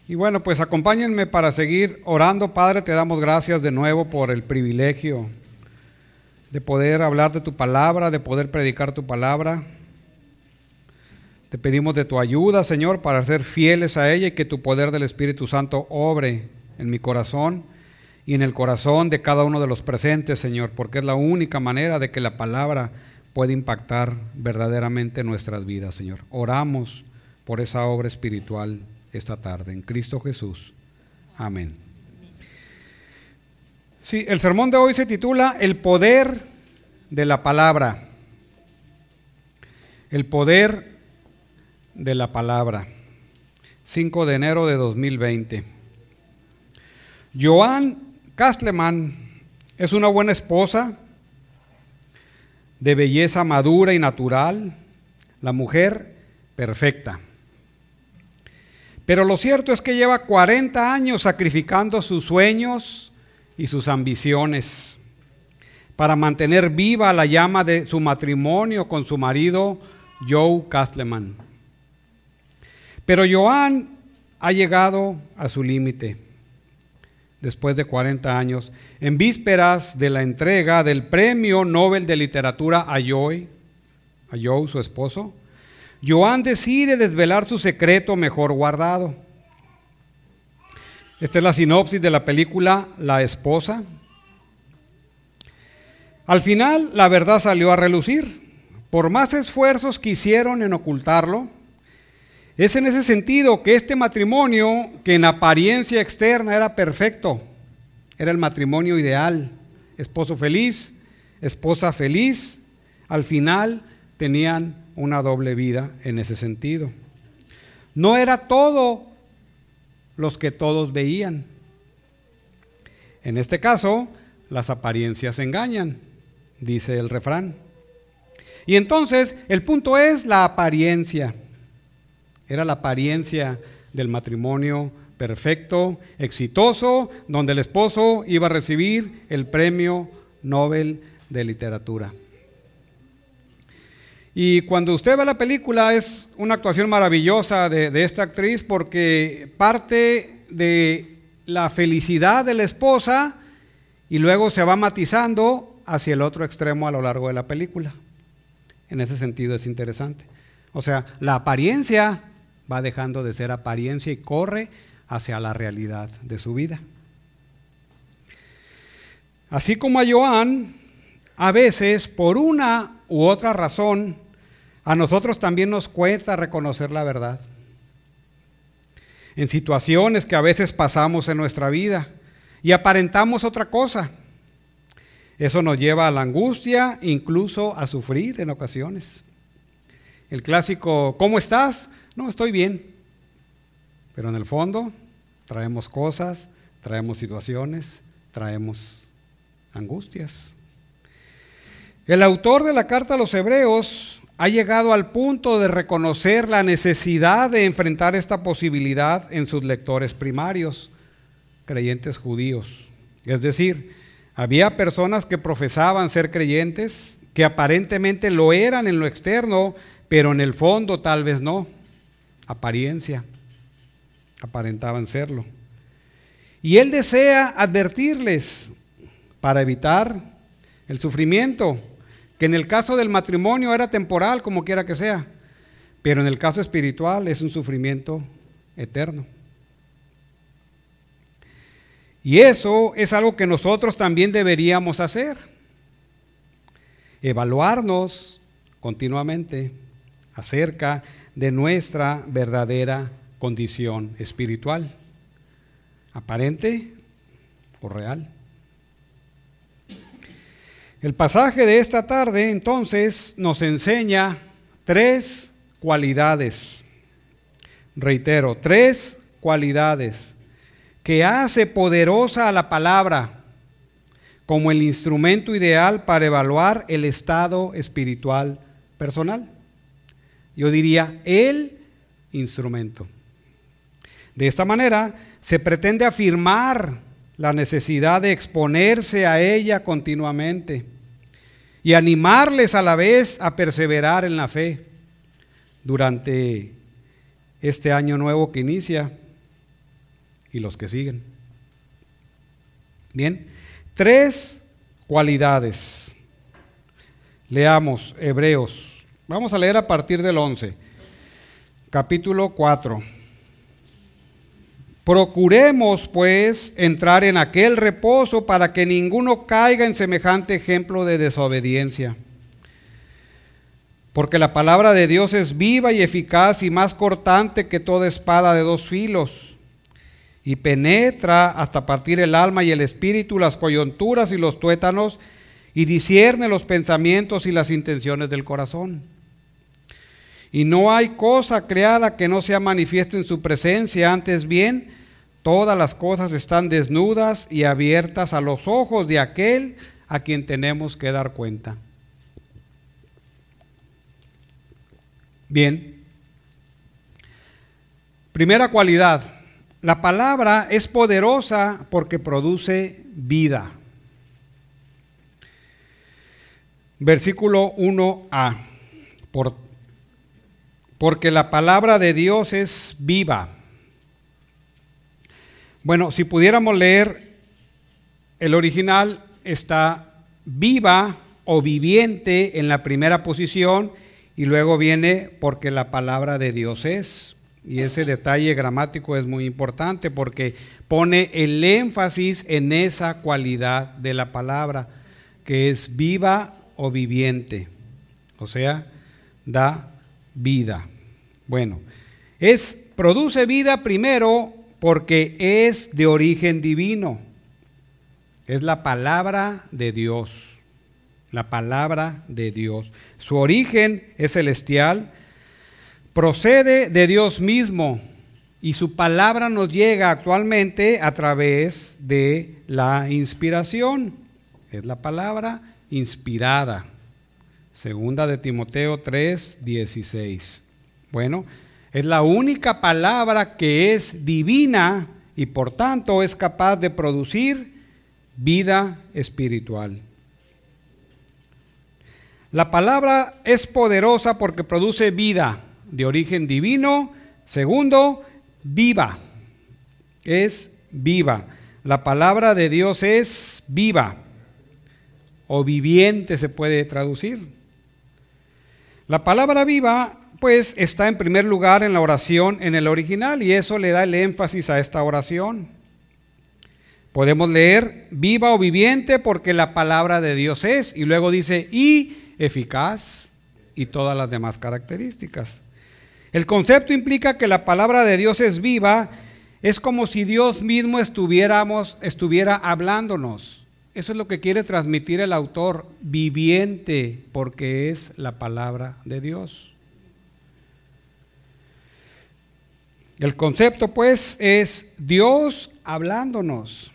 Y bueno, pues acompáñenme para seguir orando. Padre, te damos gracias de nuevo por el privilegio de poder hablar de tu palabra, de poder predicar tu palabra. Te pedimos de tu ayuda, Señor, para ser fieles a ella y que tu poder del Espíritu Santo obre en mi corazón y en el corazón de cada uno de los presentes, Señor, porque es la única manera de que la palabra puede impactar verdaderamente nuestras vidas, Señor. Oramos por esa obra espiritual esta tarde, en Cristo Jesús. Amén. Sí, el sermón de hoy se titula El poder de la palabra. El poder de la palabra. 5 de enero de 2020. Joan Castleman es una buena esposa, de belleza madura y natural, la mujer perfecta. Pero lo cierto es que lleva 40 años sacrificando sus sueños y sus ambiciones para mantener viva la llama de su matrimonio con su marido Joe Castleman. Pero Joan ha llegado a su límite después de 40 años, en vísperas de la entrega del Premio Nobel de Literatura a Joe, su esposo. Joan decide desvelar su secreto mejor guardado. Esta es la sinopsis de la película La esposa. Al final, la verdad salió a relucir. Por más esfuerzos que hicieron en ocultarlo, es en ese sentido que este matrimonio, que en apariencia externa era perfecto, era el matrimonio ideal, esposo feliz, esposa feliz, al final tenían una doble vida en ese sentido. No era todo los que todos veían. En este caso, las apariencias engañan, dice el refrán. Y entonces, el punto es la apariencia. Era la apariencia del matrimonio perfecto, exitoso, donde el esposo iba a recibir el Premio Nobel de Literatura. Y cuando usted ve la película es una actuación maravillosa de esta actriz, porque parte de la felicidad de la esposa y luego se va matizando hacia el otro extremo a lo largo de la película. En ese sentido es interesante. O sea, la apariencia va dejando de ser apariencia y corre hacia la realidad de su vida. Así como a Joan, a veces por una u otra razón, a nosotros también nos cuesta reconocer la verdad. En situaciones que a veces pasamos en nuestra vida y aparentamos otra cosa. Eso nos lleva a la angustia, incluso a sufrir en ocasiones. El clásico, ¿cómo estás? No, estoy bien. Pero en el fondo traemos cosas, traemos situaciones, traemos angustias. El autor de la carta a los Hebreos ha llegado al punto de reconocer la necesidad de enfrentar esta posibilidad en sus lectores primarios, creyentes judíos. Es decir, había personas que profesaban ser creyentes, que aparentemente lo eran en lo externo, pero en el fondo tal vez no. Apariencia, aparentaban serlo. Y él desea advertirles para evitar el sufrimiento, que en el caso del matrimonio era temporal, como quiera que sea, pero en el caso espiritual es un sufrimiento eterno. Y eso es algo que nosotros también deberíamos hacer, evaluarnos continuamente acerca de nuestra verdadera condición espiritual, aparente o real. El pasaje de esta tarde entonces nos enseña 3 cualidades, reitero, 3 cualidades que hace poderosa a la palabra como el instrumento ideal para evaluar el estado espiritual personal. Yo diría el instrumento. De esta manera se pretende afirmar la necesidad de exponerse a ella continuamente y animarles a la vez a perseverar en la fe durante este año nuevo que inicia. y los que siguen. Bien, 3 cualidades. Leamos Hebreos. Vamos a leer a partir del 11. Capítulo 4. Procuremos, pues, entrar en aquel reposo para que ninguno caiga en semejante ejemplo de desobediencia. Porque la palabra de Dios es viva y eficaz y más cortante que toda espada de 2 filos, y penetra hasta partir el alma y el espíritu, las coyunturas y los tuétanos, y discierne los pensamientos y las intenciones del corazón. Y no hay cosa creada que no sea manifiesta en su presencia, antes bien, todas las cosas están desnudas y abiertas a los ojos de aquel a quien tenemos que dar cuenta. Bien, primera cualidad, la palabra es poderosa porque produce vida. Versículo 1a, porque la palabra de Dios es viva. Bueno, si pudiéramos leer el original, está viva o viviente en la primera posición y luego viene porque la palabra de Dios es. Y ese detalle gramático es muy importante porque pone el énfasis en esa cualidad de la palabra, que es viva o viviente, o sea, da vida. Bueno, produce vida primero porque es de origen divino, es la palabra de Dios, la palabra de Dios. Su origen es celestial, procede de Dios mismo y su palabra nos llega actualmente a través de la inspiración. Es la palabra inspirada. Segunda de Timoteo 3:16. Bueno, es la única palabra que es divina y por tanto es capaz de producir vida espiritual. La palabra es poderosa porque produce vida de origen divino. Segundo, viva. Es viva. La palabra de Dios es viva o viviente se puede traducir. La palabra viva pues está en primer lugar en la oración en el original y eso le da el énfasis a esta oración. Podemos leer viva o viviente porque la palabra de Dios es y luego dice y eficaz y todas las demás características. El concepto implica que la palabra de Dios es viva, es como si Dios mismo estuviera hablándonos. Eso es lo que quiere transmitir el autor, viviente, porque es la palabra de Dios. El concepto, pues, es Dios hablándonos.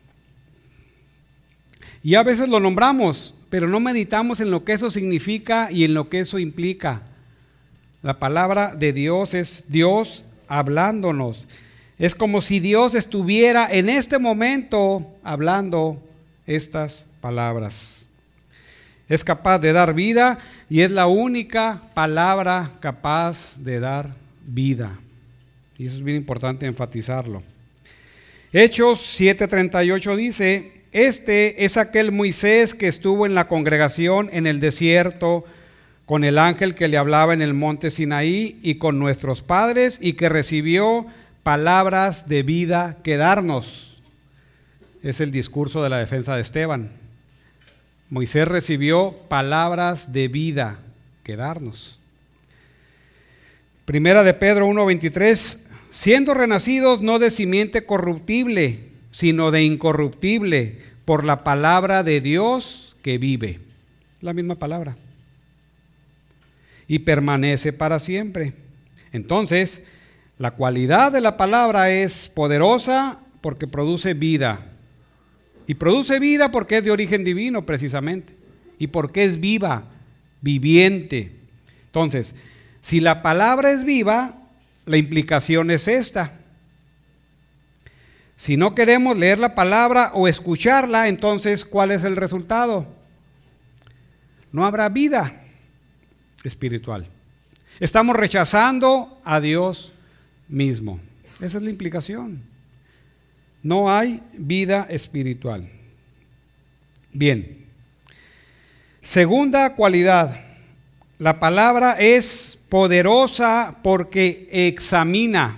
Y a veces lo nombramos, pero no meditamos en lo que eso significa y en lo que eso implica. La palabra de Dios es Dios hablándonos. Es como si Dios estuviera en este momento hablando estas palabras. Es capaz de dar vida y es la única palabra capaz de dar vida. Y eso es bien importante enfatizarlo. Hechos 7:38 dice: este es aquel Moisés que estuvo en la congregación en el desierto con el ángel que le hablaba en el monte Sinaí y con nuestros padres y que recibió palabras de vida que darnos. Es el discurso de la defensa de Esteban. Moisés recibió palabras de vida que darnos. Primera de Pedro 1:23, siendo renacidos no de simiente corruptible, sino de incorruptible, por la palabra de Dios que vive. La misma palabra. Y permanece para siempre. Entonces, la cualidad de la palabra es poderosa porque produce vida. Y produce vida porque es de origen divino, precisamente. Y porque es viva, viviente. Entonces, si la palabra es viva, la implicación es esta. Si no queremos leer la palabra o escucharla, entonces, ¿cuál es el resultado? No habrá vida espiritual. Estamos rechazando a Dios mismo. Esa es la implicación. no hay vida espiritual. Bien. Segunda cualidad, la palabra es poderosa porque examina.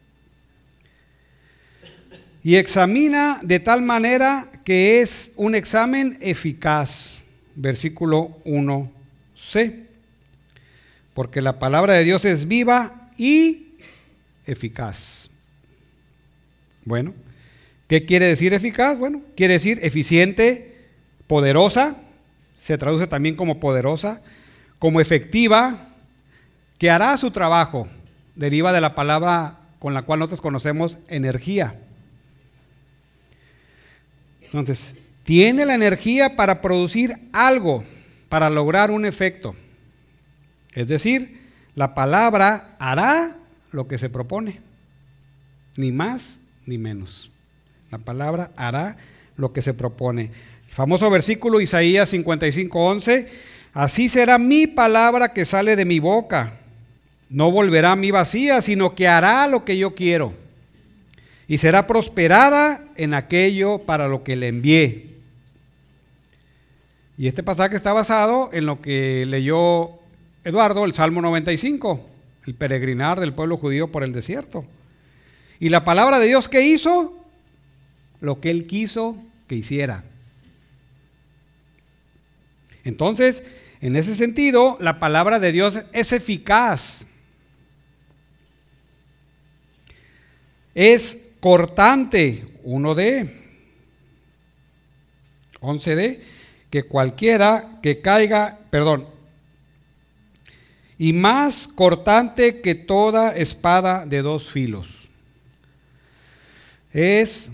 Y examina de tal manera que es un examen eficaz. Versículo 1c. Porque la palabra de Dios es viva y eficaz. Bueno, ¿qué quiere decir eficaz? Bueno, quiere decir eficiente, poderosa, se traduce también como poderosa, como efectiva, que hará su trabajo. Deriva de la palabra con la cual nosotros conocemos energía. Entonces, tiene la energía para producir algo, para lograr un efecto. Es decir, la palabra hará lo que se propone, ni más ni menos. La palabra hará lo que se propone. El famoso versículo Isaías 55:11, así será mi palabra que sale de mi boca. No volverá a mí vacía, sino que hará lo que yo quiero. Y será prosperada en aquello para lo que le envié. Y este pasaje está basado en lo que leyó Eduardo, el Salmo 95, el peregrinar del pueblo judío por el desierto. Y la palabra de Dios, ¿qué hizo? Lo que Él quiso que hiciera. Entonces, en ese sentido, la palabra de Dios es eficaz. Es cortante, 1D, 11D, que cualquiera que caiga, y más cortante que toda espada de dos filos. Es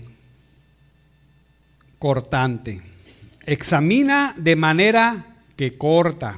cortante. Examina de manera que corta.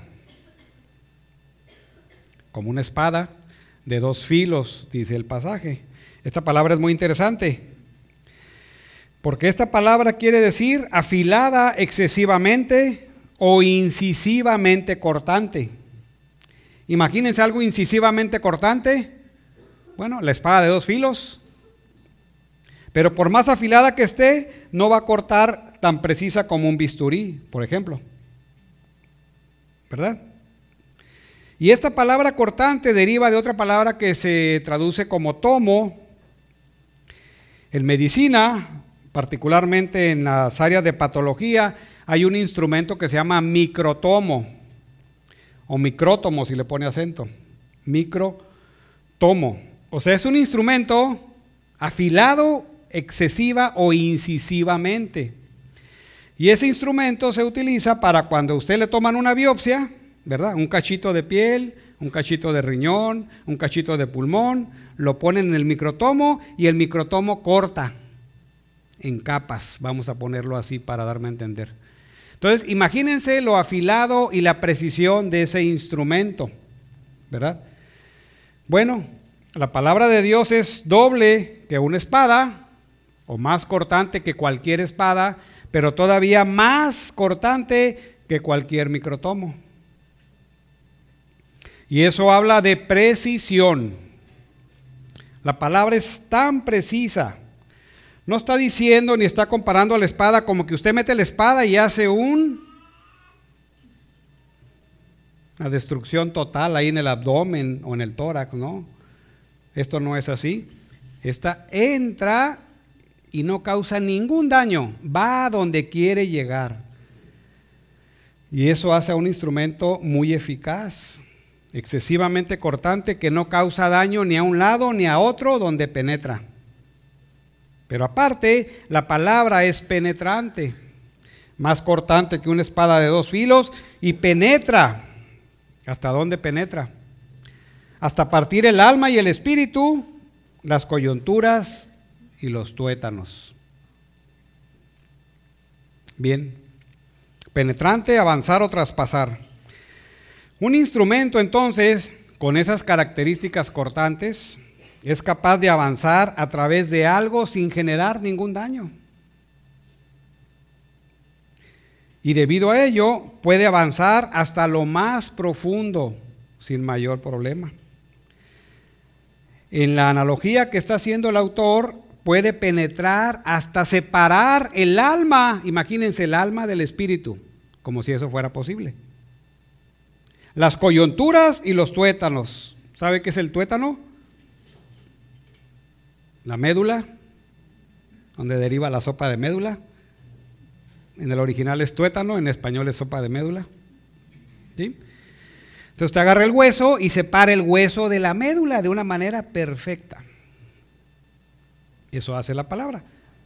Como una espada de dos filos, dice el pasaje. Esta palabra es muy interesante. Porque esta palabra quiere decir afilada excesivamente o incisivamente cortante. Imagínense algo incisivamente cortante. Bueno, la espada de dos filos. Pero por más afilada que esté, no va a cortar tan precisa como un bisturí, por ejemplo. ¿Verdad? Y esta palabra cortante deriva de otra palabra que se traduce como tomo. En medicina, particularmente en las áreas de patología, hay un instrumento que se llama microtomo. O micrótomo si le pone acento. Microtomo. O sea, es un instrumento afilado excesiva o incisivamente. Y ese instrumento se utiliza para cuando a usted le toman una biopsia, ¿verdad? Un cachito de piel, un cachito de riñón, un cachito de pulmón, lo ponen en el microtomo y el microtomo corta en capas, vamos a ponerlo así para darme a entender. Entonces, imagínense lo afilado y la precisión de ese instrumento, ¿verdad? Bueno, la palabra de Dios es doble que una espada, o más cortante que cualquier espada, pero todavía más cortante que cualquier microtomo. Y eso habla de precisión. La palabra es tan precisa. No está diciendo ni está comparando a la espada como que usted mete la espada y hace una destrucción total ahí en el abdomen o en el tórax, ¿no? Esto no es así. Esta entra y no causa ningún daño, va a donde quiere llegar. Y eso hace a un instrumento muy eficaz, excesivamente cortante, que no causa daño ni a un lado ni a otro donde penetra. Pero aparte, la palabra es penetrante, más cortante que una espada de dos filos y penetra. ¿Hasta dónde penetra? Hasta partir el alma y el espíritu, las coyunturas y los tuétanos. Bien, penetrante, avanzar o traspasar. Un instrumento entonces con esas características cortantes es capaz de avanzar a través de algo sin generar ningún daño. Y debido a ello puede avanzar hasta lo más profundo sin mayor problema. En la analogía que está haciendo el autor, puede penetrar hasta separar el alma, imagínense, el alma del espíritu, como si eso fuera posible. Las coyunturas y los tuétanos. ¿Sabe qué es el tuétano? La médula, donde deriva la sopa de médula. En el original es tuétano, en español es sopa de médula. ¿Sí? Entonces usted agarra el hueso y separa el hueso de la médula de una manera perfecta. Eso hace la palabra.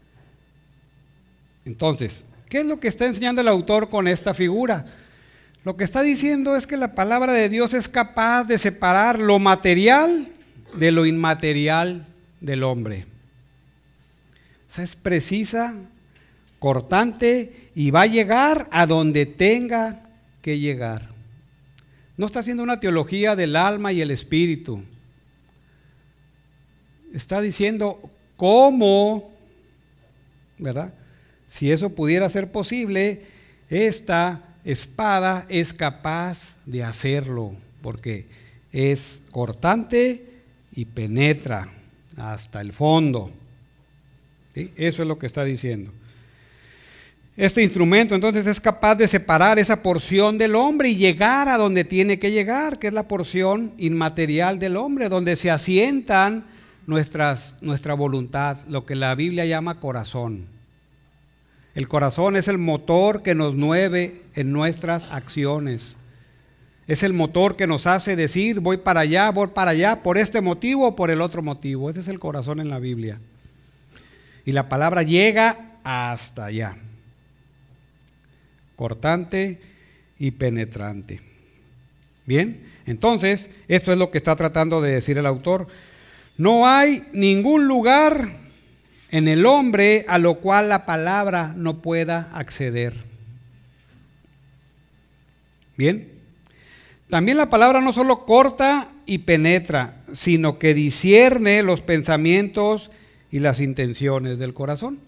Entonces, ¿qué es lo que está enseñando el autor con esta figura? Lo que está diciendo es que la palabra de Dios es capaz de separar lo material de lo inmaterial del hombre. O sea, es precisa, cortante y va a llegar a donde tenga que llegar. No está haciendo una teología del alma y el espíritu. Está diciendo cómo, ¿verdad? Si eso pudiera ser posible, esta espada es capaz de hacerlo, porque es cortante y penetra hasta el fondo. ¿Sí? Eso es lo que está diciendo. Este instrumento entonces es capaz de separar esa porción del hombre y llegar a donde tiene que llegar, que es la porción inmaterial del hombre, donde se asientan nuestra voluntad, lo que la Biblia llama corazón. El corazón es el motor que nos mueve en nuestras acciones. Es el motor que nos hace decir, voy para allá, por este motivo o por el otro motivo. Ese es el corazón en la Biblia. Y la palabra llega hasta allá. Cortante y penetrante. Bien, entonces, esto es lo que está tratando de decir el autor. No hay ningún lugar en el hombre a lo cual la palabra no pueda acceder. Bien, también la palabra no solo corta y penetra, sino que discierne los pensamientos y las intenciones del corazón.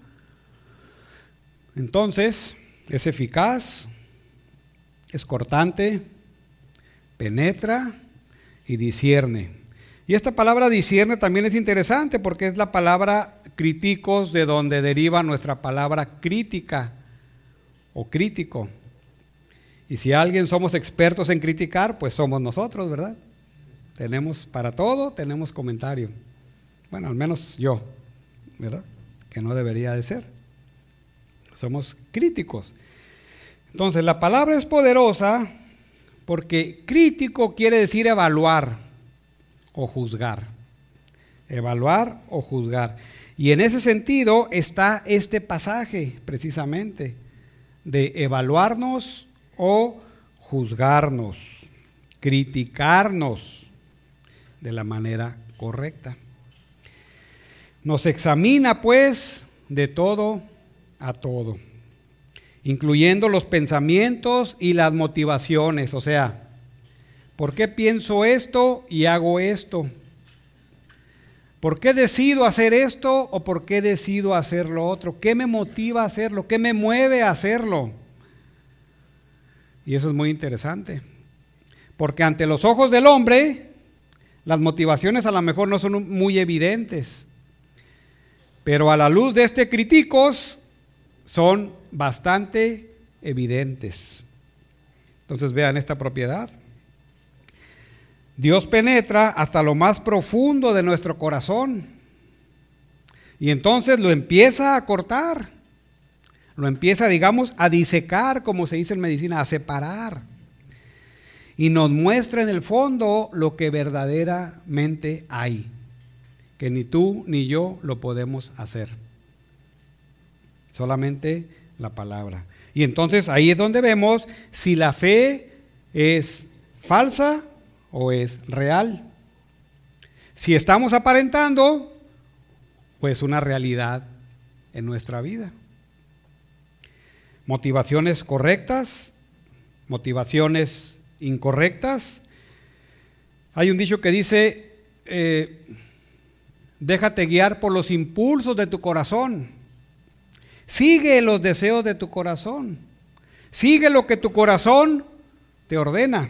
Entonces, es eficaz, es cortante, penetra y discierne. Y esta palabra discierne también es interesante porque es la palabra críticos, de donde deriva nuestra palabra crítica o crítico. Y si alguien somos expertos en criticar, pues somos nosotros, ¿verdad? Tenemos para todo, tenemos comentario. Bueno, al menos yo, ¿verdad? Que no debería de ser. Somos críticos. Entonces, la palabra es poderosa porque crítico quiere decir evaluar o juzgar. Evaluar o juzgar. Y en ese sentido está este pasaje, precisamente, de evaluarnos o juzgarnos, criticarnos de la manera correcta. Nos examina, pues, de todo a todo, incluyendo los pensamientos y las motivaciones. O sea, ¿por qué pienso esto y hago esto? ¿Por qué decido hacer esto o por qué decido hacer lo otro? ¿Qué me motiva a hacerlo? ¿Qué me mueve a hacerlo? Y eso es muy interesante, porque ante los ojos del hombre, las motivaciones a lo mejor no son muy evidentes, pero a la luz de este críticos son bastante evidentes. Entonces vean esta propiedad. Dios penetra hasta lo más profundo de nuestro corazón y entonces lo empieza a cortar, lo empieza, digamos, a disecar, como se dice en medicina, a separar, y nos muestra en el fondo lo que verdaderamente hay, que ni tú ni yo lo podemos hacer, solamente la palabra. Y entonces ahí es donde vemos si la fe es falsa o es real. Si estamos aparentando, pues una realidad en nuestra vida. Motivaciones correctas, motivaciones incorrectas. Hay un dicho que dice, déjate guiar por los impulsos de tu corazón. Sigue los deseos de tu corazón. Sigue lo que tu corazón te ordena.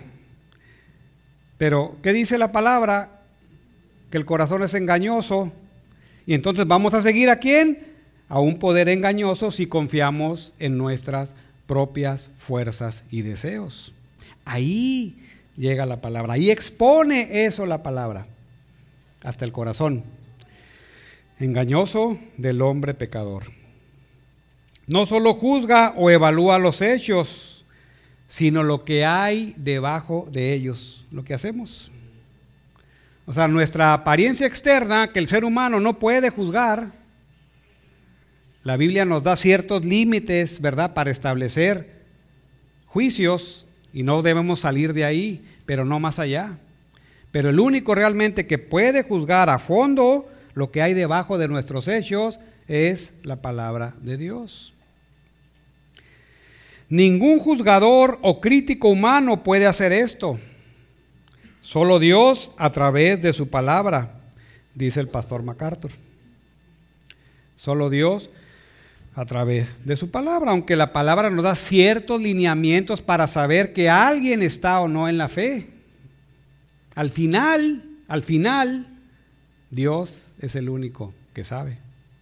Pero, ¿qué dice la palabra? Que el corazón es engañoso Y entonces vamos a seguir ¿a quién? A un poder engañoso si confiamos en nuestras propias fuerzas y deseos. Ahí llega la palabra, ahí expone eso la palabra, hasta el corazón. Engañoso del hombre pecador. No solo juzga o evalúa los hechos, sino lo que hay debajo de ellos, lo que hacemos. O sea, nuestra apariencia externa, que el ser humano no puede juzgar, la Biblia nos da ciertos límites, ¿verdad?, para establecer juicios y no debemos salir de ahí, pero no más allá. Pero el único realmente que puede juzgar a fondo lo que hay debajo de nuestros hechos es la palabra de Dios. Ningún juzgador o crítico humano puede hacer esto. Solo Dios a través de su palabra, dice el pastor MacArthur. Solo Dios a través de su palabra, aunque la palabra nos da ciertos lineamientos para saber que alguien está o no en la fe. Al final, Dios es el único que sabe.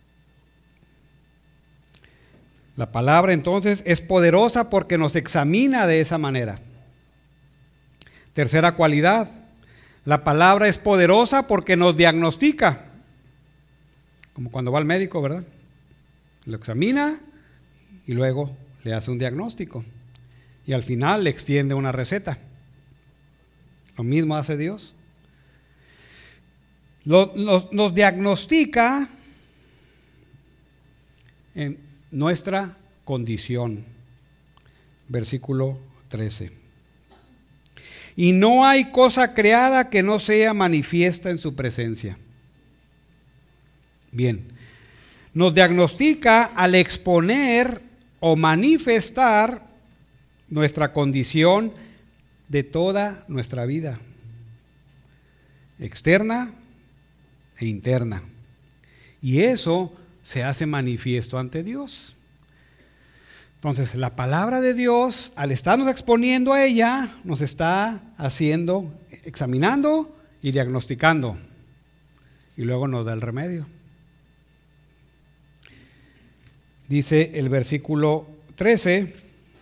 La palabra entonces es poderosa porque nos examina de esa manera. Tercera cualidad, la palabra es poderosa porque nos diagnostica. Como cuando va al médico, ¿verdad? Lo examina y luego le hace un diagnóstico. Y al final le extiende una receta. Lo mismo hace Dios. Nos diagnostica en nuestra condición. Versículo 13. Y no hay cosa creada que no sea manifiesta en su presencia. Bien, nos diagnostica al exponer o manifestar nuestra condición de toda nuestra vida, externa e interna. Y eso se hace manifiesto ante Dios. Entonces, la palabra de Dios, al estarnos exponiendo a ella, nos está haciendo, examinando y diagnosticando. Y luego nos da el remedio. Dice el versículo 13,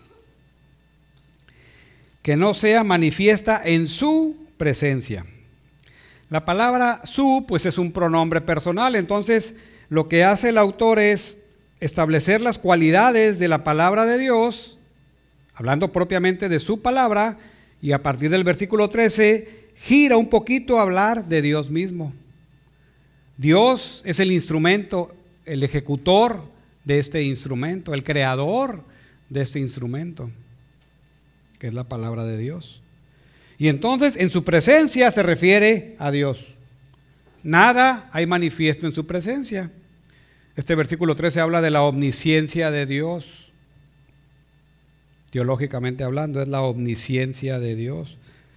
que no sea manifiesta en su presencia. La palabra su, pues es un pronombre personal, entonces lo que hace el autor es establecer las cualidades de la palabra de Dios, hablando propiamente de su palabra, y a partir del versículo 13, gira un poquito a hablar de Dios mismo. Dios es el instrumento, el ejecutor de este instrumento, el creador de este instrumento, que es la palabra de Dios. Y entonces en su presencia se refiere a Dios. Nada hay manifiesto en su presencia. Este versículo 13 habla de la omnisciencia de Dios. Teológicamente hablando, es la omnisciencia de Dios.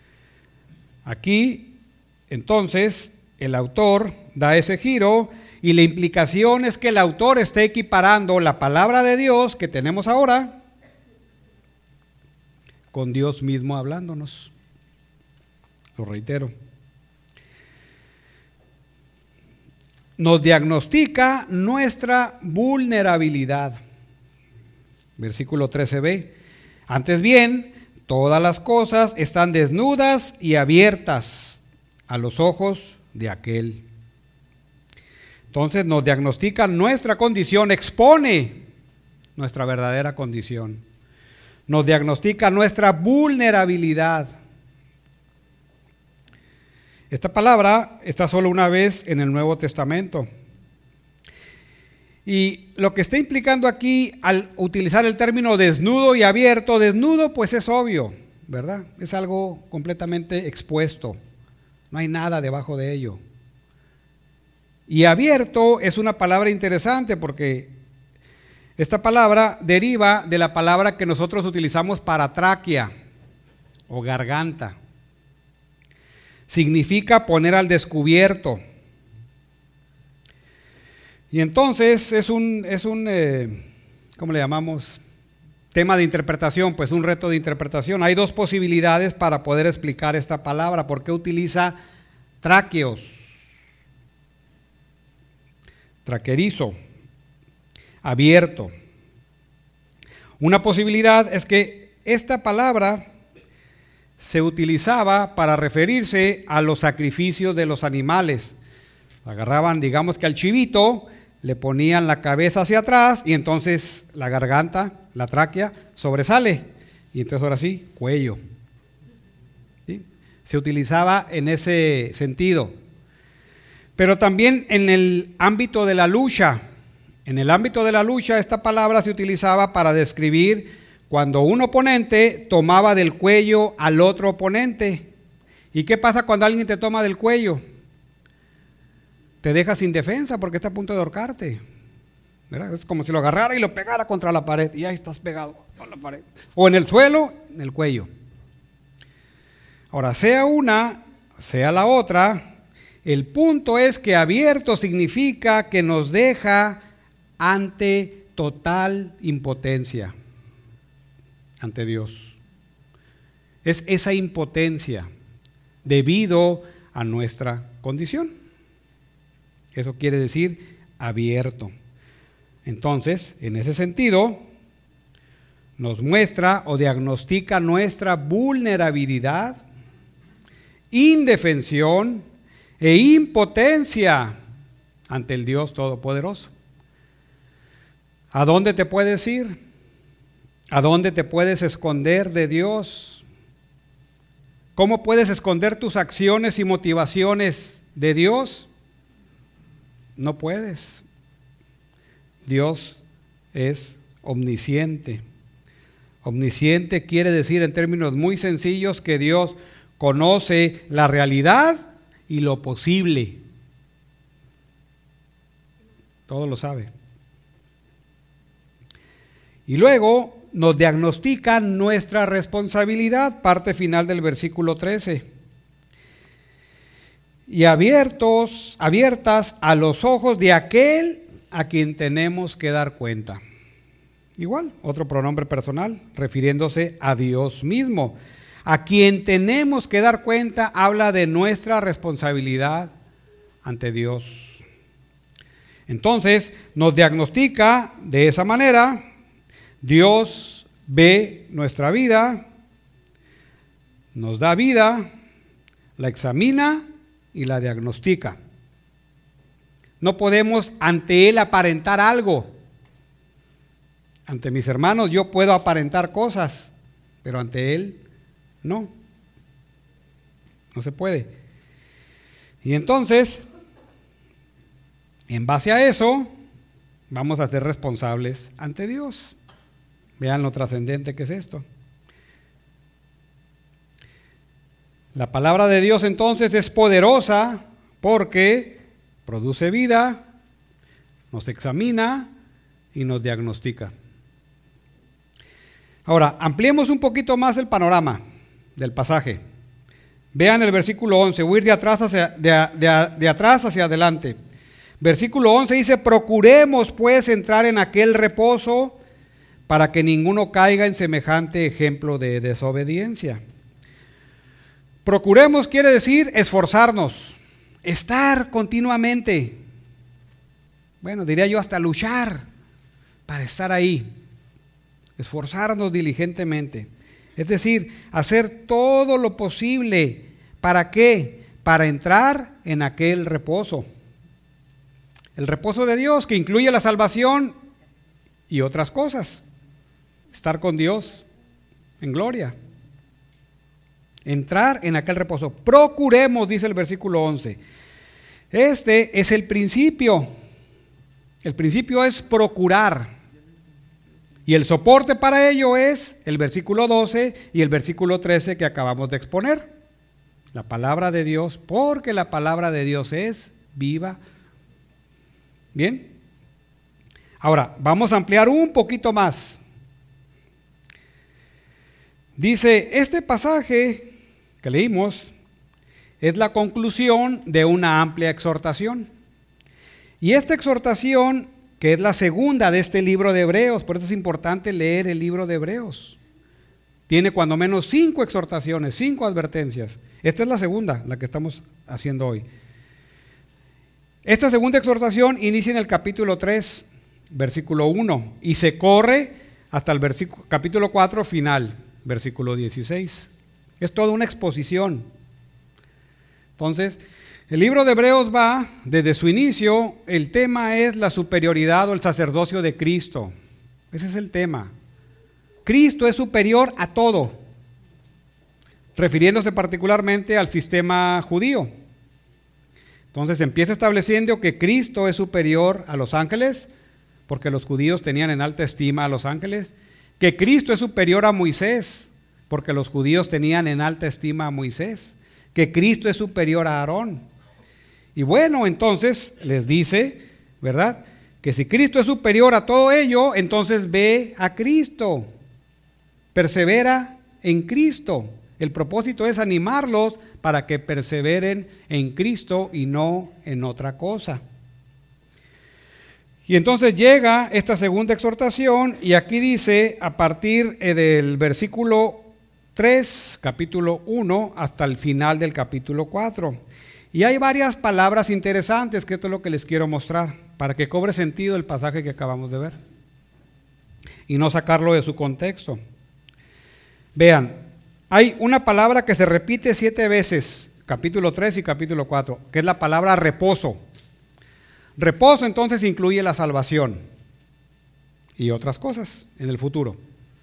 Aquí, entonces, el autor da ese giro y la implicación es que el autor esté equiparando la palabra de Dios que tenemos ahora con Dios mismo hablándonos. Lo reitero. Nos diagnostica nuestra vulnerabilidad. Versículo 13b. Antes bien, todas las cosas están desnudas y abiertas a los ojos de aquel. Entonces nos diagnostica nuestra condición, expone nuestra verdadera condición. Nos diagnostica nuestra vulnerabilidad. Esta palabra está solo una vez en el Nuevo Testamento. Y lo que está implicando aquí al utilizar el término desnudo y abierto, desnudo pues es obvio, ¿verdad? Es algo completamente expuesto. No hay nada debajo de ello. Y abierto es una palabra interesante porque esta palabra deriva de la palabra que nosotros utilizamos para tráquea o garganta. Significa poner al descubierto. Y entonces es un ¿cómo le llamamos? Tema de interpretación, pues un reto de interpretación. Hay dos posibilidades para poder explicar esta palabra. ¿Por qué utiliza tráqueos? traquerizo, abierto. Una posibilidad es que esta palabra se utilizaba para referirse a los sacrificios de los animales. Agarraban, digamos que al chivito, le ponían la cabeza hacia atrás y entonces la garganta, la tráquea, sobresale. Y entonces ahora sí, cuello. ¿Sí? Se utilizaba en ese sentido. Pero también en el ámbito de la lucha. En el ámbito de la lucha, esta palabra se utilizaba para describir cuando un oponente tomaba del cuello al otro oponente. ¿Y qué pasa cuando alguien te toma del cuello? Te deja sin defensa porque está a punto de ahorcarte, ¿verdad? Es como si lo agarrara y lo pegara contra la pared y ahí estás pegado con la pared. O en el suelo, en el cuello. Ahora, sea una, sea la otra, el punto es que abierto significa que nos deja ante total impotencia ante Dios. Es esa impotencia debido a nuestra condición. Eso quiere decir abierto. Entonces, en ese sentido, nos muestra o diagnostica nuestra vulnerabilidad, indefensión e impotencia ante el Dios Todopoderoso. ¿A dónde te puedes ir? ¿A dónde te puedes esconder de Dios? ¿Cómo puedes esconder tus acciones y motivaciones de Dios? No puedes. Dios es omnisciente. Omnisciente quiere decir en términos muy sencillos que Dios conoce la realidad y lo posible. Todo lo sabe. Y luego nos diagnostica nuestra responsabilidad, parte final del versículo 13. Y abiertas a los ojos de aquel a quien tenemos que dar cuenta. Igual, otro pronombre personal, refiriéndose a Dios mismo. A quien tenemos que dar cuenta habla de nuestra responsabilidad ante Dios. Entonces, nos diagnostica de esa manera. Dios ve nuestra vida, nos da vida, la examina y la diagnostica. No podemos ante Él aparentar algo. Ante mis hermanos yo puedo aparentar cosas, pero ante Él no. No se puede. Y entonces, en base a eso, vamos a ser responsables ante Dios. Vean lo trascendente que es esto. La palabra de Dios entonces es poderosa porque produce vida, nos examina y nos diagnostica. Ahora, ampliemos un poquito más el panorama del pasaje. Vean el versículo 11, voy a ir de atrás hacia adelante. Versículo 11 dice, procuremos pues entrar en aquel reposo para que ninguno caiga en semejante ejemplo de desobediencia. Procuremos quiere decir esforzarnos, estar continuamente, bueno, diría yo hasta luchar para estar ahí, esforzarnos diligentemente. Es decir, hacer todo lo posible. ¿Para qué? Para entrar en aquel reposo. El reposo de Dios que incluye la salvación y otras cosas. Estar con Dios en gloria. Entrar en aquel reposo. Procuremos, dice el versículo 11. Este es el principio. El principio es procurar. Y el soporte para ello es el versículo 12 y el versículo 13 que acabamos de exponer. La palabra de Dios, porque la palabra de Dios es viva. Bien. Ahora, vamos a ampliar un poquito más. Dice, este pasaje que leímos es la conclusión de una amplia exhortación. Y esta exhortación, que es la segunda de este libro de Hebreos, por eso es importante leer el libro de Hebreos. Tiene cuando menos 5 exhortaciones, 5 advertencias. Esta es la segunda, la que estamos haciendo hoy. Esta segunda exhortación inicia en el capítulo 3, versículo 1, y se corre hasta el capítulo 4 final, versículo 16. Es toda una exposición. Entonces, el libro de Hebreos va, desde su inicio, el tema es la superioridad o el sacerdocio de Cristo. Ese es el tema. Cristo es superior a todo, refiriéndose particularmente al sistema judío. Entonces empieza estableciendo que Cristo es superior a los ángeles, porque los judíos tenían en alta estima a los ángeles, que Cristo es superior a Moisés, porque los judíos tenían en alta estima a Moisés, que Cristo es superior a Aarón. Y bueno, entonces les dice, ¿verdad?, que si Cristo es superior a todo ello, entonces ve a Cristo, persevera en Cristo. El propósito es animarlos para que perseveren en Cristo y no en otra cosa. Y entonces llega esta segunda exhortación y aquí dice, a partir del versículo 3, capítulo 1, hasta el final del capítulo 4. Y hay varias palabras interesantes, que esto es lo que les quiero mostrar, para que cobre sentido el pasaje que acabamos de ver y no sacarlo de su contexto. Vean, hay una palabra que se repite 7 veces, capítulo 3 y capítulo 4, que es la palabra reposo. Reposo entonces incluye la salvación y otras cosas en el futuro.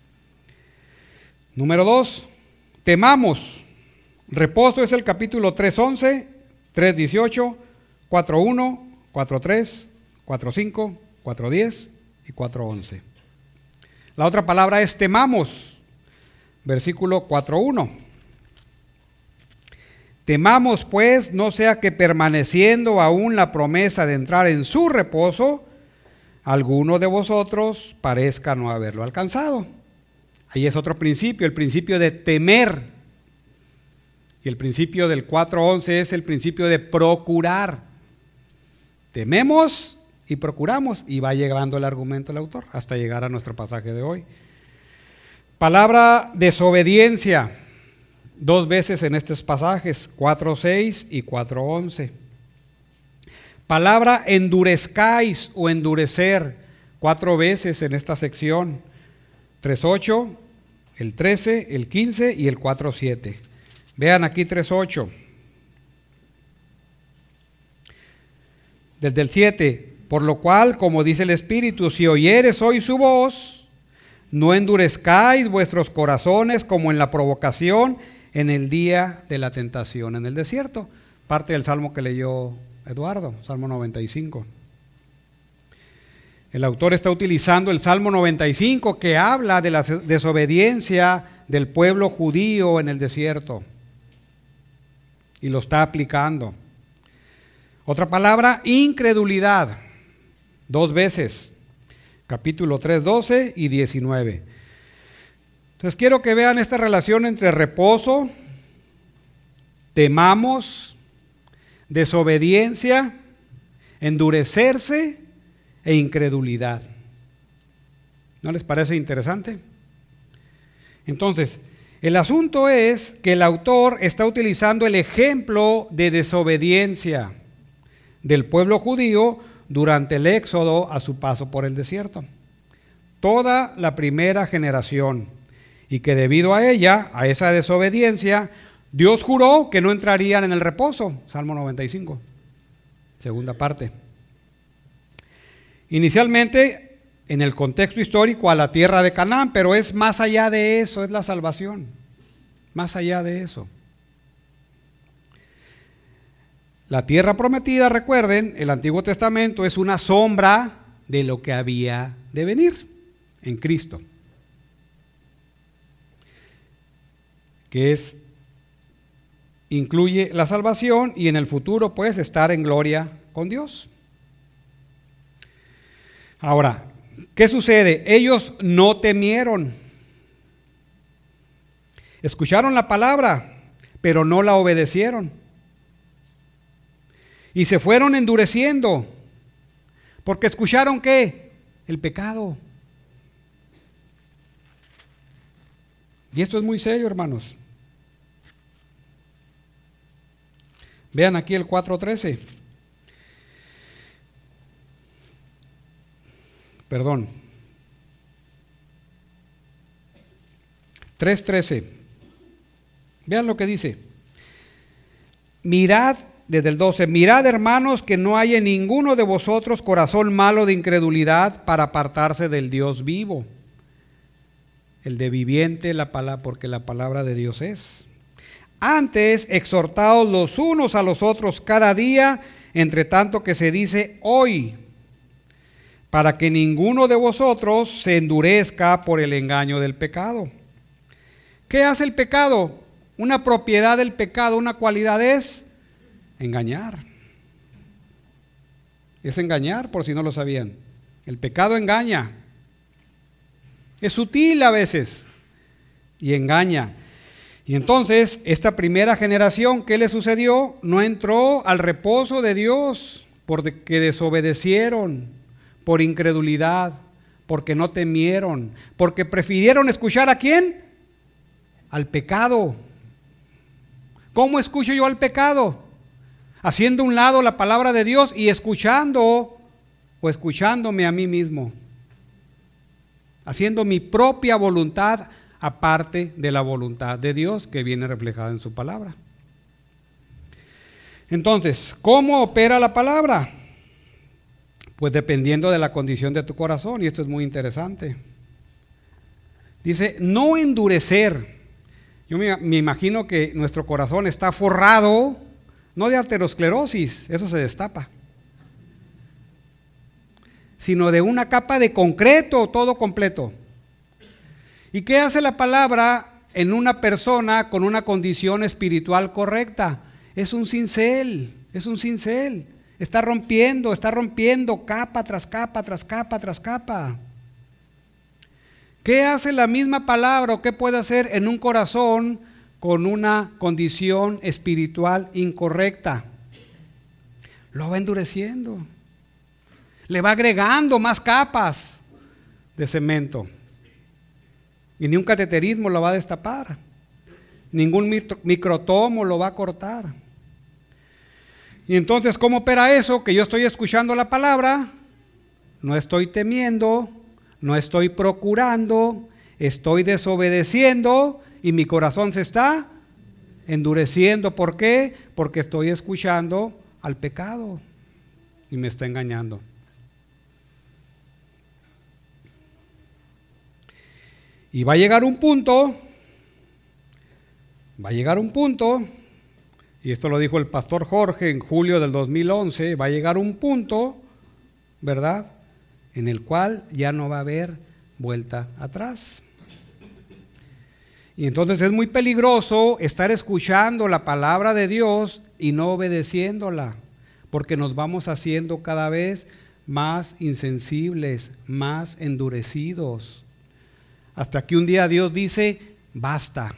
Número 2, temamos. Reposo es el capítulo 3:11, 3:18, 4:1, 4:3, 4:5, 4:10 y 4:11. La otra palabra es temamos, versículo 4:1. Temamos pues, no sea que permaneciendo aún la promesa de entrar en su reposo, alguno de vosotros parezca no haberlo alcanzado. Ahí es otro principio, el principio de temer. Y el principio del 4:11 es el principio de procurar. Tememos y procuramos, y va llegando el argumento del autor hasta llegar a nuestro pasaje de hoy. Palabra desobediencia, 2 veces en estos pasajes, 4:6 y 4:11. Palabra endurezcáis o endurecer, 4 veces en esta sección, 3:8, el 13, el 15 y el 4:7. Vean aquí 3:8. Desde el 7, por lo cual, como dice el Espíritu, si oyeres hoy su voz, no endurezcáis vuestros corazones como en la provocación en el día de la tentación en el desierto. Parte del salmo que leyó Eduardo, Salmo 95. El autor está utilizando el Salmo 95 que habla de la desobediencia del pueblo judío en el desierto y lo está aplicando. Otra palabra, incredulidad, 2 veces, capítulo 3, 12 y 19. Entonces quiero que vean esta relación entre reposo, temamos, desobediencia, endurecerse e incredulidad. ¿No les parece interesante? Entonces, el asunto es que el autor está utilizando el ejemplo de desobediencia del pueblo judío durante el éxodo a su paso por el desierto. Toda la primera generación, y que debido a ella, a esa desobediencia, Dios juró que no entrarían en el reposo. Salmo 95, segunda parte. Inicialmente, en el contexto histórico, a la tierra de Canaán, pero es más allá de eso, es la salvación. Más allá de eso. La tierra prometida, recuerden, el Antiguo Testamento es una sombra de lo que había de venir en Cristo, que incluye la salvación y en el futuro pues estar en gloria con Dios. Ahora, ¿qué sucede? Ellos no temieron. Escucharon la palabra, pero no la obedecieron. Y se fueron endureciendo, porque escucharon ¿qué? El pecado. Y esto es muy serio, hermanos. Vean aquí el 4:13. Perdón. 3:13. Vean lo que dice. Mirad, desde el 12, mirad, hermanos, que no haya en ninguno de vosotros corazón malo de incredulidad para apartarse del Dios vivo. El de viviente, porque la palabra de Dios es. Antes, exhortaos los unos a los otros cada día, entre tanto que se dice hoy, para que ninguno de vosotros se endurezca por el engaño del pecado. ¿Qué hace el pecado? Una propiedad del pecado, una cualidad es engañar. Es engañar, por si no lo sabían. El pecado engaña. Es sutil a veces y engaña. Y entonces, esta primera generación, ¿qué le sucedió? No entró al reposo de Dios porque desobedecieron, por incredulidad, porque no temieron, porque prefirieron escuchar ¿a quién? Al pecado. ¿Cómo escucho yo al pecado? Haciendo a un lado la palabra de Dios y escuchando o escuchándome a mí mismo. Haciendo mi propia voluntad aparte de la voluntad de Dios que viene reflejada en su palabra. Entonces, ¿cómo opera la palabra? Pues dependiendo de la condición de tu corazón, y esto es muy interesante. Dice, no endurecer. Yo me imagino que nuestro corazón está forrado, no de aterosclerosis, eso se destapa, sino de una capa de concreto, todo completo. ¿Y qué hace la palabra en una persona con una condición espiritual correcta? Es un cincel, está rompiendo capa tras capa, tras capa, tras capa. ¿Qué hace la misma palabra o qué puede hacer en un corazón con una condición espiritual incorrecta? Lo va endureciendo, le va agregando más capas de cemento. Y ni un cateterismo lo va a destapar, ningún microtomo lo va a cortar. Y entonces, ¿cómo opera eso? Que yo estoy escuchando la palabra, no estoy temiendo, no estoy procurando, estoy desobedeciendo y mi corazón se está endureciendo. ¿Por qué? Porque estoy escuchando al pecado y me está engañando. Y va a llegar un punto, y esto lo dijo el pastor Jorge en julio del 2011, va a llegar un punto, ¿verdad?, en el cual ya no va a haber vuelta atrás. Y entonces es muy peligroso estar escuchando la palabra de Dios y no obedeciéndola, porque nos vamos haciendo cada vez más insensibles, más endurecidos. Hasta que un día Dios dice, basta.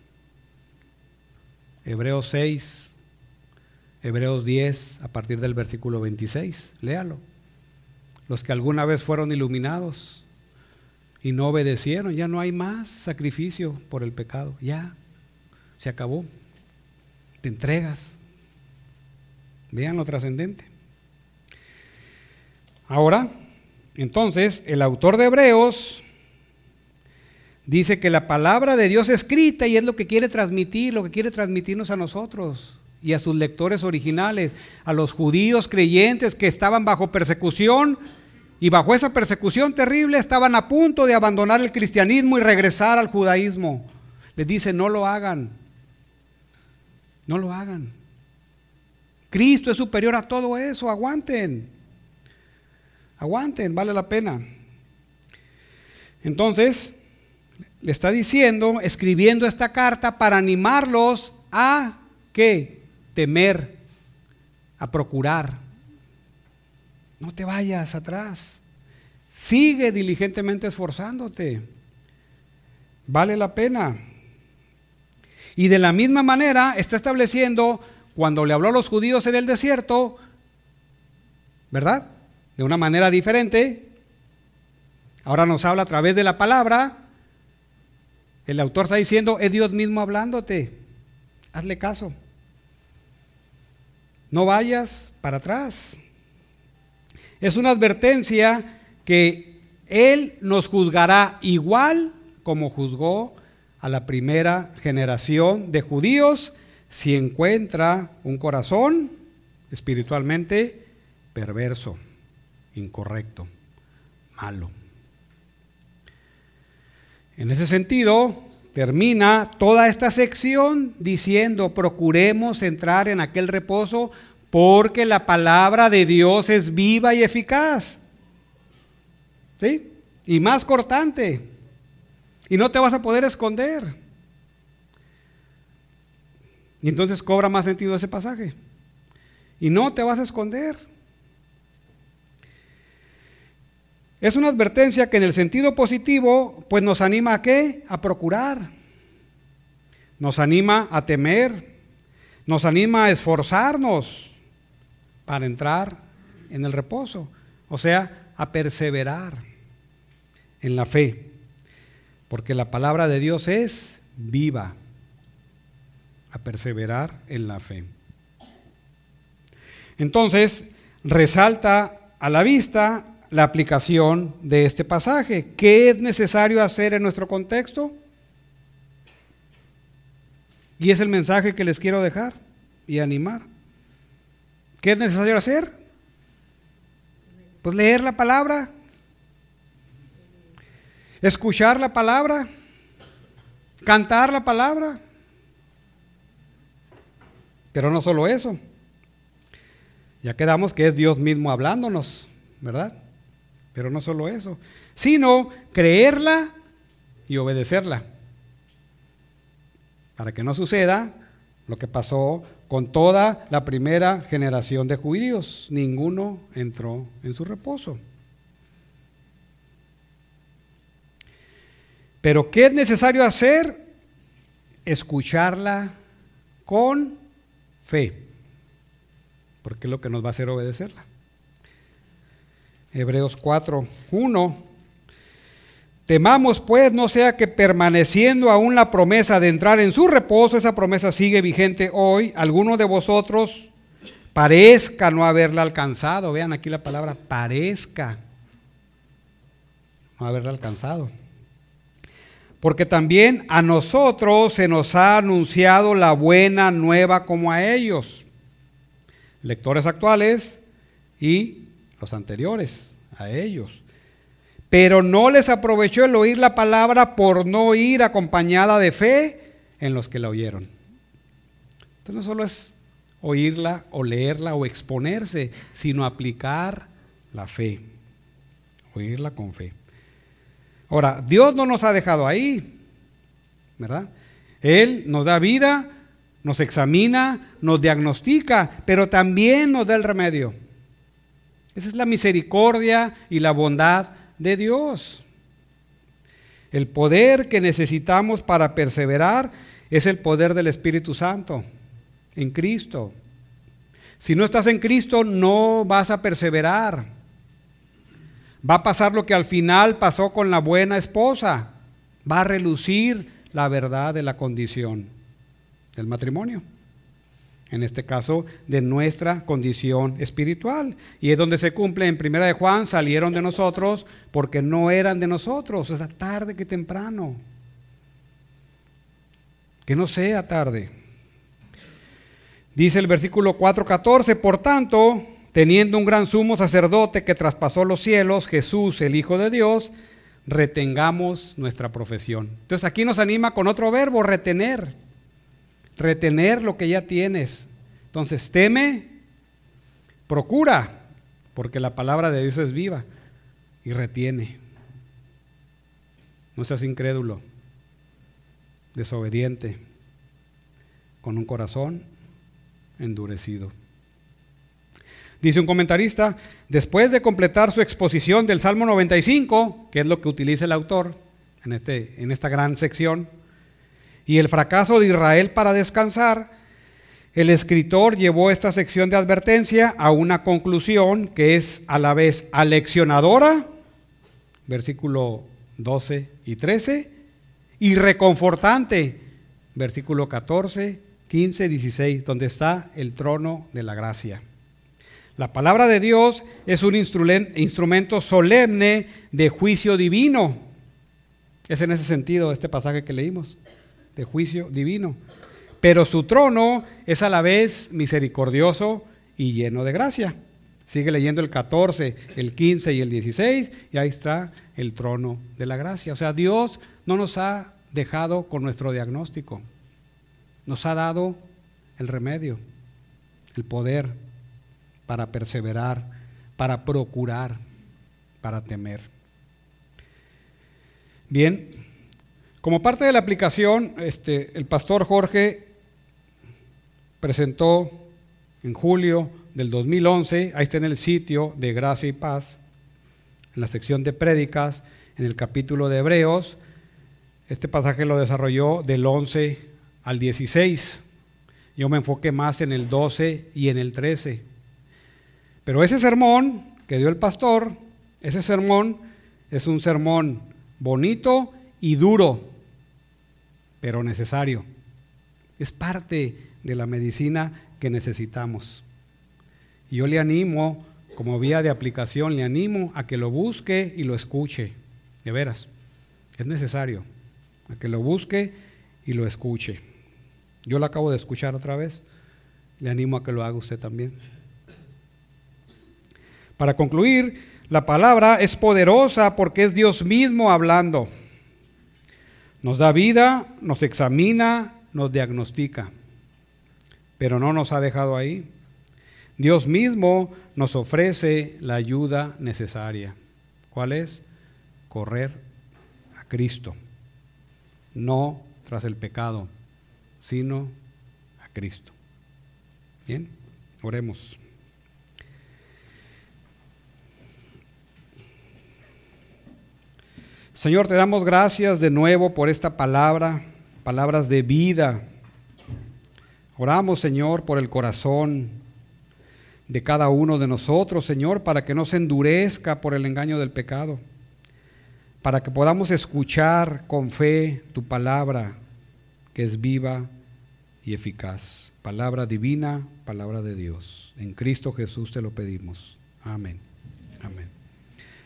Hebreos 6, Hebreos 10, a partir del versículo 26, léalo. Los que alguna vez fueron iluminados y no obedecieron, ya no hay más sacrificio por el pecado, ya, se acabó. Te entregas. Vean lo trascendente. Ahora, entonces, el autor de Hebreos dice que la palabra de Dios escrita, y es lo que quiere transmitir, lo que quiere transmitirnos a nosotros y a sus lectores originales, a los judíos creyentes que estaban bajo persecución, y bajo esa persecución terrible estaban a punto de abandonar el cristianismo y regresar al judaísmo. Les dice, no lo hagan, no lo hagan. Cristo es superior a todo eso, aguanten, vale la pena. Entonces, le está diciendo, escribiendo esta carta para animarlos a ¿qué? Temer, a procurar. No te vayas atrás. Sigue diligentemente esforzándote. Vale la pena. Y de la misma manera está estableciendo, cuando le habló a los judíos en el desierto, ¿verdad? De una manera diferente. Ahora nos habla a través de la palabra. El autor está diciendo, es Dios mismo hablándote. Hazle caso. No vayas para atrás. Es una advertencia que Él nos juzgará igual como juzgó a la primera generación de judíos si encuentra un corazón espiritualmente perverso, incorrecto, malo. En ese sentido, termina toda esta sección diciendo: procuremos entrar en aquel reposo porque la palabra de Dios es viva y eficaz. ¿Sí? Y más cortante. Y no te vas a poder esconder. Y entonces cobra más sentido ese pasaje. Y no te vas a esconder. Es una advertencia que en el sentido positivo, pues nos anima ¿a qué? A procurar. Nos anima a temer. Nos anima a esforzarnos para entrar en el reposo. O sea, a perseverar en la fe. Porque la palabra de Dios es viva. A perseverar en la fe. Entonces, resalta a la vista la aplicación de este pasaje. ¿Qué es necesario hacer en nuestro contexto? Y es el mensaje que les quiero dejar y animar. ¿Qué es necesario hacer? Pues leer la palabra, escuchar la palabra, cantar la palabra. Pero no solo eso. Ya quedamos que es Dios mismo hablándonos, ¿verdad? Pero no solo eso, sino creerla y obedecerla. Para que no suceda lo que pasó con toda la primera generación de judíos. Ninguno entró en su reposo. Pero ¿qué es necesario hacer? Escucharla con fe. Porque es lo que nos va a hacer obedecerla. Hebreos 4:1. Temamos pues no sea que permaneciendo aún la promesa de entrar en su reposo, esa promesa sigue vigente hoy, alguno de vosotros parezca no haberla alcanzado. Vean aquí la palabra parezca no haberla alcanzado. Porque también a nosotros se nos ha anunciado la buena nueva como a ellos. Lectores actuales y los anteriores a ellos. Pero no les aprovechó el oír la palabra por no ir acompañada de fe en los que la oyeron. Entonces no solo es oírla o leerla o exponerse, sino aplicar la fe. Oírla con fe. Ahora, Dios no nos ha dejado ahí, ¿verdad? Él nos da vida, nos examina, nos diagnostica, pero también nos da el remedio. Esa es la misericordia y la bondad de Dios. El poder que necesitamos para perseverar es el poder del Espíritu Santo en Cristo. Si no estás en Cristo, no vas a perseverar. Va a pasar lo que al final pasó con la buena esposa. Va a relucir la verdad de la condición del matrimonio. En este caso, de nuestra condición espiritual. Y es donde se cumple en 1 de Juan, salieron de nosotros porque no eran de nosotros. Es tarde que temprano. Que no sea tarde. Dice el versículo 4:14, por tanto, teniendo un gran sumo sacerdote que traspasó los cielos, Jesús, el Hijo de Dios, retengamos nuestra profesión. Entonces aquí nos anima con otro verbo, retener. Retener lo que ya tienes. Entonces teme, procura, porque la palabra de Dios es viva y retiene. No seas incrédulo, desobediente, con un corazón endurecido. Dice un comentarista, después de completar su exposición del Salmo 95, que es lo que utiliza el autor en esta gran sección, y el fracaso de Israel para descansar, el escritor llevó esta sección de advertencia a una conclusión que es a la vez aleccionadora, versículo 12 y 13, y reconfortante, versículo 14, 15, 16, donde está el trono de la gracia. La palabra de Dios es un instrumento solemne de juicio divino. Es en ese sentido este pasaje que leímos, de juicio divino. Pero su trono es a la vez misericordioso y lleno de gracia. Sigue leyendo el 14, el 15 y el 16, y ahí está el trono de la gracia. O sea, Dios no nos ha dejado con nuestro diagnóstico. Nos ha dado el remedio, el poder para perseverar, para procurar, para temer. Bien, como parte de la aplicación, el pastor Jorge presentó en julio del 2011, ahí está en el sitio de Gracia y Paz, en la sección de prédicas, en el capítulo de Hebreos. Este pasaje lo desarrolló del 11 al 16. Yo me enfoqué más en el 12 y en el 13. Pero ese sermón que dio el pastor, ese sermón es un sermón bonito y duro, pero necesario. Es parte de la medicina que necesitamos. Y yo le animo, como vía de aplicación, le animo a que lo busque y lo escuche. De veras, es necesario, a que lo busque y lo escuche. Yo lo acabo de escuchar otra vez, le animo a que lo haga usted también. Para concluir, la palabra es poderosa porque es Dios mismo hablando. Nos da vida, nos examina, nos diagnostica, pero no nos ha dejado ahí. Dios mismo nos ofrece la ayuda necesaria. ¿Cuál es? Correr a Cristo, no tras el pecado, sino a Cristo. Bien, oremos. Señor, te damos gracias de nuevo por esta palabra, palabras de vida. Oramos, Señor, por el corazón de cada uno de nosotros, Señor, para que no se endurezca por el engaño del pecado, para que podamos escuchar con fe tu palabra, que es viva y eficaz. Palabra divina, palabra de Dios. En Cristo Jesús te lo pedimos. Amén. Amén.